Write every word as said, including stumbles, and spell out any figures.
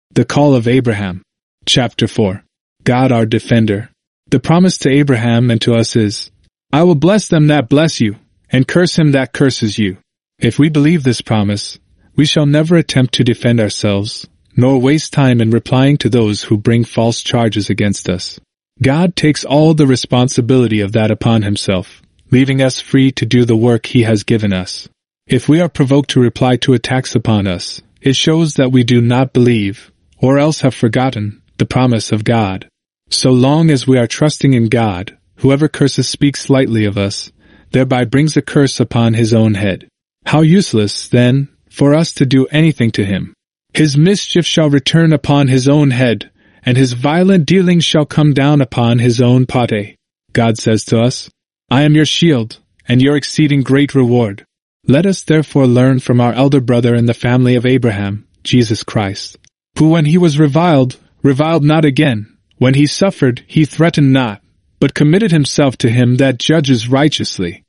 The call of Abraham. Chapter four. God our defender. The promise to Abraham and to us is, I will bless them that bless you, and curse him that curses you. If we believe this promise, we shall never attempt to defend ourselves, nor waste time in replying to those who bring false charges against us. God takes all the responsibility of that upon himself, leaving us free to do the work he has given us. If we are provoked to reply to attacks upon us, it shows that we do not believe, or else have forgotten, the promise of God. So long as we are trusting in God, whoever curses speaks lightly of us, thereby brings a curse upon his own head. How useless, then, for us to do anything to him. His mischief shall return upon his own head, and his violent dealings shall come down upon his own pote. God says to us, I am your shield, and your exceeding great reward. Let us therefore learn from our elder brother in the family of Abraham, Jesus Christ, who when he was reviled, reviled not again, when he suffered, he threatened not, but committed himself to him that judges righteously.